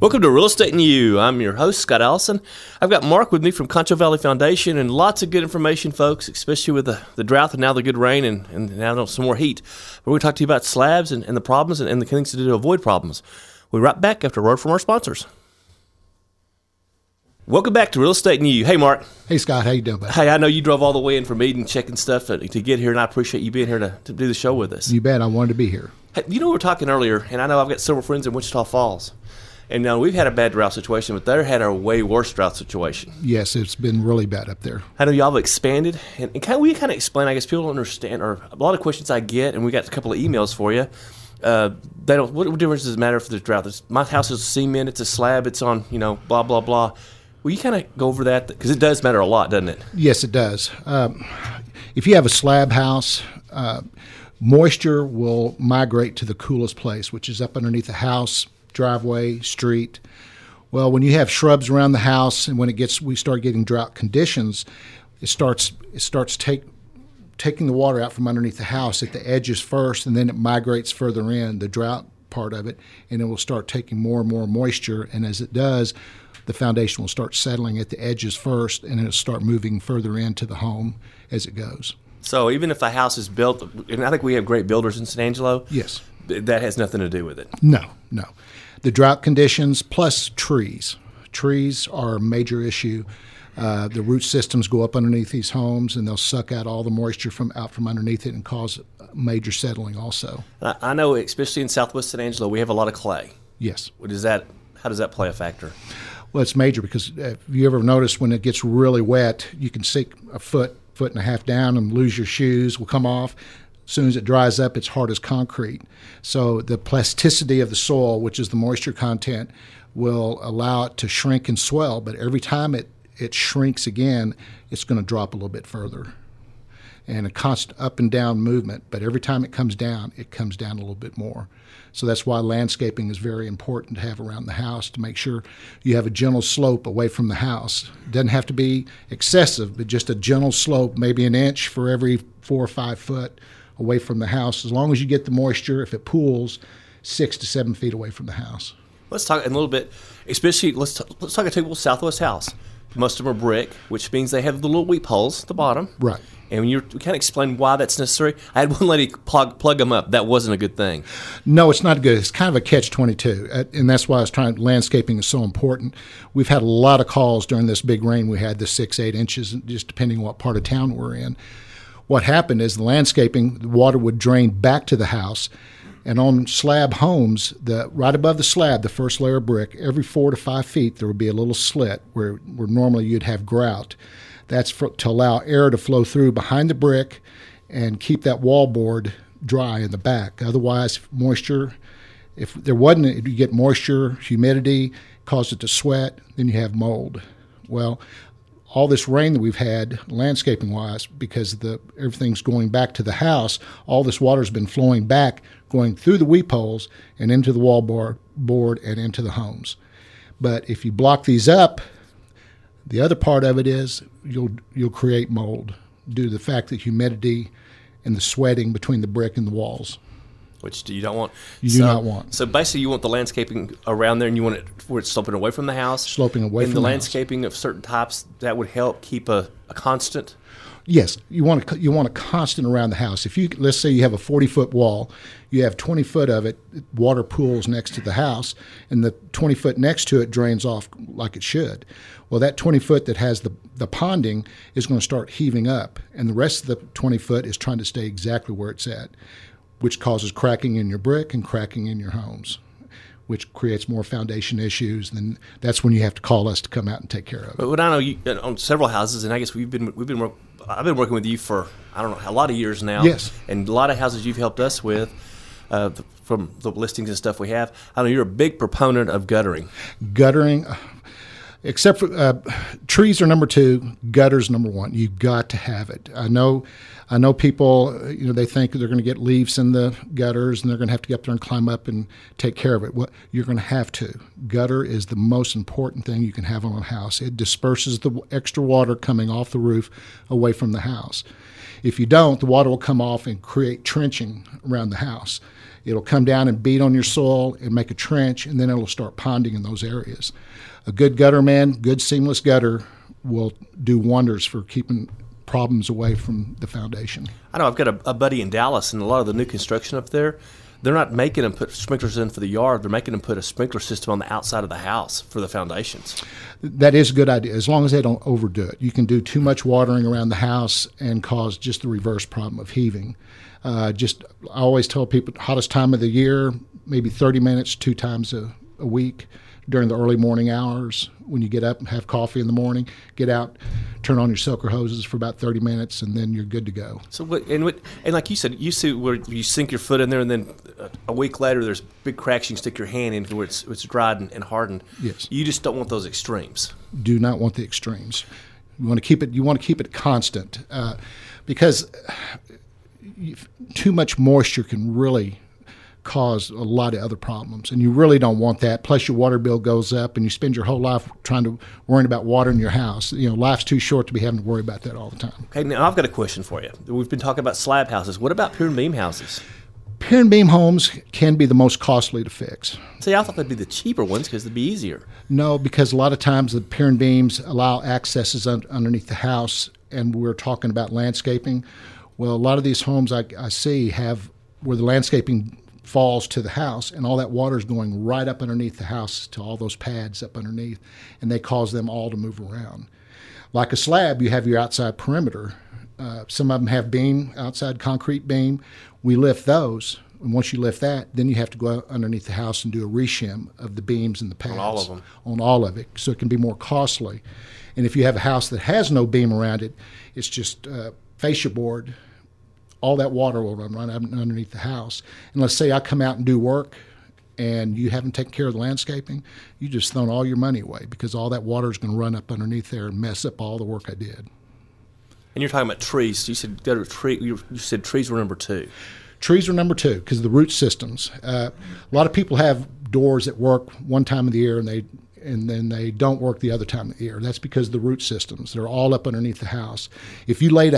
Welcome to Real Estate and You. I'm your host, Scott Allison. I've got Mark with me from Concho Valley Foundation, and lots of good information, folks, especially with the drought and now the good rain and now some more heat. We're going to talk to you about slabs and the problems and the things to do to avoid problems. We'll be right back after a word from our sponsors. Welcome back to Real Estate and You. Hey, Mark. Hey, Scott. How you doing, buddy? Hey, I know you drove all the way in from Eden checking stuff to get here, and I appreciate you being here to do the show with us. You bet. I wanted to be here. Hey, you know, we were talking earlier, and I know I've got several friends in Wichita Falls. And now we've had a bad drought situation, but they had a way worse drought situation. Yes, it's been really bad up there. I know y'all have expanded, and we kind of explain. I guess people don't understand, or a lot of questions I get, and we got a couple of emails for you. They don't. What difference does it matter if there's drought? My house is cement. It's a slab. It's on, blah blah blah. Will you kind of go over that because it does matter a lot, doesn't it? Yes, it does. If you have a slab house, moisture will migrate to the coolest place, which is up underneath the house, driveway, street. Well, when you have shrubs around the house, and when we start getting drought conditions, it starts taking the water out from underneath the house at the edges first, and then it migrates further in, the drought part of it, and it will start taking more and more moisture. And as it does, the foundation will start settling at the edges first, and it'll start moving further into the home as it goes. So even if the house is built, and I think we have great builders in San Angelo, yes, that has nothing to do with it. No. The drought conditions plus trees. Trees are a major issue. The root systems go up underneath these homes, and they'll suck out all the moisture from underneath it and cause major settling also. I know, especially in southwest San Angelo, we have a lot of clay. Yes. How does that play a factor? Well, it's major because if you ever notice when it gets really wet, you can sink a foot and a half down and lose your shoes, will come off. As soon as it dries up, it's hard as concrete. So the plasticity of the soil, which is the moisture content, will allow it to shrink and swell. But every time it shrinks again, it's going to drop a little bit further. And a constant up and down movement. But every time it comes down a little bit more. So that's why landscaping is very important to have around the house, to make sure you have a gentle slope away from the house. It doesn't have to be excessive, but just a gentle slope, maybe an inch for every 4 or 5 foot away from the house, as long as you get the moisture. If it pools, 6 to 7 feet away from the house. Let's talk a little bit, especially let's talk a typical Southwest house. Most of them are brick, which means they have the little weep holes at the bottom. Right. And when you kind of explain why that's necessary, I had one lady plug them up. That wasn't a good thing. No, it's not good. It's kind of a catch-22, and that's why landscaping is so important. We've had a lot of calls during this big rain we had, the 6-8 inches, just depending on what part of town we're in. What happened is the water would drain back to the house, and on slab homes, right above the slab, the first layer of brick, every 4 to 5 feet there would be a little slit where normally you'd have grout. That's to allow air to flow through behind the brick and keep that wallboard dry in the back. Otherwise, if there wasn't, you get moisture, humidity, cause it to sweat, then you have mold. Well, all this rain that we've had, landscaping-wise, because everything's going back to the house, all this water's been flowing back, going through the weep holes and into the wallboard and into the homes. But if you block these up, the other part of it is you'll create mold due to the fact that humidity and the sweating between the brick and the walls. Which you don't want. You do not want. So basically you want the landscaping around there, and you want it where it's sloping away from the house. Sloping away from the house. And the landscaping of certain types, that would help keep a constant. Yes, you want a constant around the house. Let's say you have a 40-foot wall, you have 20 foot of it, water pools next to the house, and the 20 foot next to it drains off like it should. Well, that 20 foot that has the ponding is going to start heaving up, and the rest of the 20 foot is trying to stay exactly where it's at, which causes cracking in your brick and cracking in your homes, which creates more foundation issues. Then that's when you have to call us to come out and take care of it. But what I know, you on several houses, and I guess I've been working with you for a lot of years now. Yes. And a lot of houses you've helped us with, from the listings and stuff we have. I know you're a big proponent of guttering. Guttering. Except for trees are number 2, gutters number 1. You've got to have it. I know people, they think they're going to get leaves in the gutters and they're going to have to get up there and climb up and take care of it. Well, you're going to have to. Gutter is the most important thing you can have on a house. It disperses the extra water coming off the roof away from the house. If you don't, the water will come off and create trenching around the house. It'll come down and beat on your soil and make a trench, and then it'll start ponding in those areas. A good gutter man, good seamless gutter, will do wonders for keeping problems away from the foundation. I know I've got a buddy in Dallas, and a lot of the new construction up there, they're not making them put sprinklers in for the yard. They're making them put a sprinkler system on the outside of the house for the foundations. That is a good idea, as long as they don't overdo it. You can do too much watering around the house and cause just the reverse problem of heaving. I always tell people, hottest time of the year, maybe 30 minutes 2 times a week during the early morning hours. When you get up and have coffee in the morning, get out, turn on your soaker hoses for about 30 minutes, and then you're good to go. So and like you said, you see where you sink your foot in there, and then a week later there's big cracks you can stick your hand in where it's dried and hardened. Yes. You just don't want those extremes. Do not want the extremes. You want to keep it constant, because too much moisture can really cause a lot of other problems, and you really don't want that. Plus, your water bill goes up, and you spend your whole life worrying about watering your house. Life's too short to be having to worry about that all the time. Okay, now I've got a question for you. We've been talking about slab houses. What about pier and beam houses? Pier and beam homes can be the most costly to fix. See, I thought they'd be the cheaper ones because they'd be easier. No, because a lot of times the pier and beams allow accesses underneath the house, and we're talking about landscaping. Well, a lot of these homes I see have where the landscaping falls to the house, and all that water is going right up underneath the house to all those pads up underneath, and they cause them all to move around. Like a slab, you have your outside perimeter. Some of them have beam, outside concrete beam. We lift those, and once you lift that, then you have to go out underneath the house and do a reshim of the beams and the pads. On all of them. On all of it, so it can be more costly. And if you have a house that has no beam around it, it's just fascia board, all that water will run underneath the house. And let's say I come out and do work and you haven't taken care of the landscaping, you just thrown all your money away because all that water is going to run up underneath there and mess up all the work I did. And you're talking about trees. You said you said trees were number 2. Trees are number 2 because of the root systems. A lot of people have doors that work one time of the year and then they don't work the other time of the year. That's because of the root systems. They're all up underneath the house. If you laid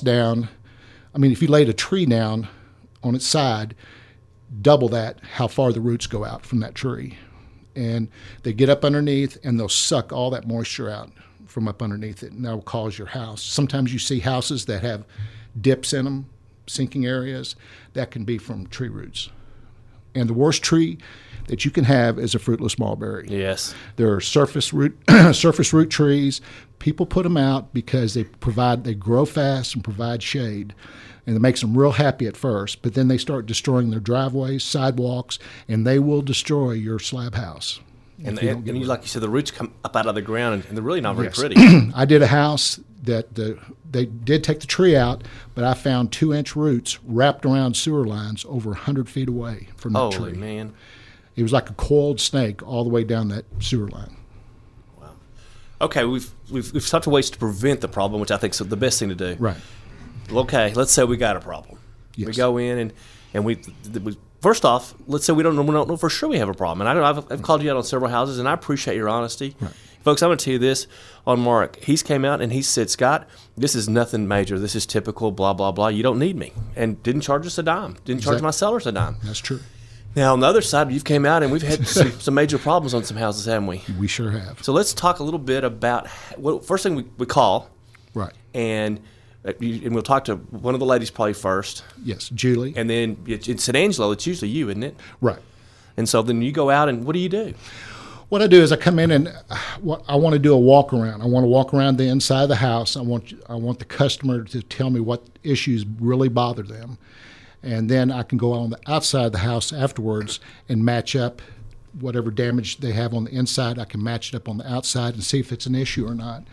a tree down on its side, double that, how far the roots go out from that tree. And they get up underneath and they'll suck all that moisture out from up underneath it, and that will cause your house. Sometimes you see houses that have dips in them, sinking areas. That can be from tree roots. And the worst tree that you can have is a fruitless mulberry. Yes. There are surface root trees. People put them out because they grow fast and provide shade. And it makes them real happy at first, but then they start destroying their driveways, sidewalks, and they will destroy your slab house. And like you said, the roots come up out of the ground, and they're really not very pretty. I did a house that they did take the tree out, but I found 2-inch roots wrapped around sewer lines over 100 feet away from that tree. Holy man. It was like a coiled snake all the way down that sewer line. Wow. Okay, we've sought ways to prevent the problem, which I think is the best thing to do. Right. Okay, let's say we got a problem. Yes. We go in and we first off, let's say we don't know for sure we have a problem. And I've called you out on several houses, and I appreciate your honesty. Right. Folks, I'm going to tell you this on Mark. He's came out and he said, Scott, this is nothing major. This is typical, blah, blah, blah. You don't need me. And didn't charge us a dime. Didn't charge my sellers a dime. That's true. Now, on the other side, you've came out and we've had some major problems on some houses, haven't we? We sure have. So let's talk a little bit about, first thing we call. Right. And we'll talk to one of the ladies probably first. Yes, Julie. And then in San Angelo, it's usually you, isn't it? Right. And so then you go out and what do you do? What I do is I come in and I want to do a walk around. I want to walk around the inside of the house. I want the customer to tell me what issues really bother them. And then I can go on the outside of the house afterwards and match up whatever damage they have on the inside. I can match it up on the outside and see if it's an issue or not.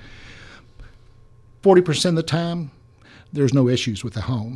40% of the time, there's no issues with the home.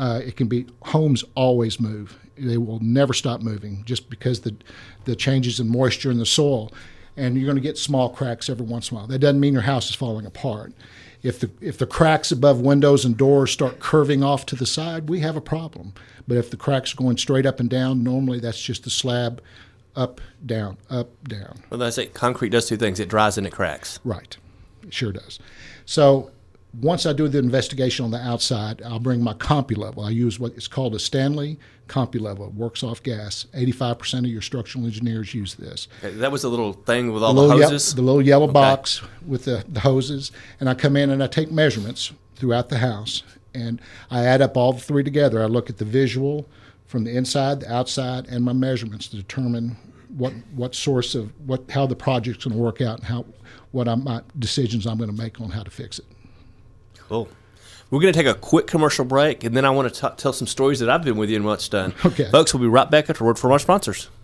Homes always move. They will never stop moving just because the changes in moisture in the soil. And you're going to get small cracks every once in a while. That doesn't mean your house is falling apart. If the cracks above windows and doors start curving off to the side, we have a problem. But if the cracks are going straight up and down, normally that's just the slab up, down, up, down. Well, I say concrete does two things. It dries and it cracks. Right. It sure does. So Once I do the investigation on the outside, I'll bring my CompuLevel. I use what is called a Stanley CompuLevel. It works off gas. 85% of your structural engineers use this. Okay, that was the little thing with all the hoses? The little yellow box with the hoses. And I come in and I take measurements throughout the house. And I add up all the three together. I look at the visual from the inside, the outside, and my measurements to determine how the project's going to work out and my decisions I'm going to make on how to fix it. Cool. We're going to take a quick commercial break, and then I want to tell some stories that I've been with you and what's done. Okay. Folks, we'll be right back after a word from our sponsors.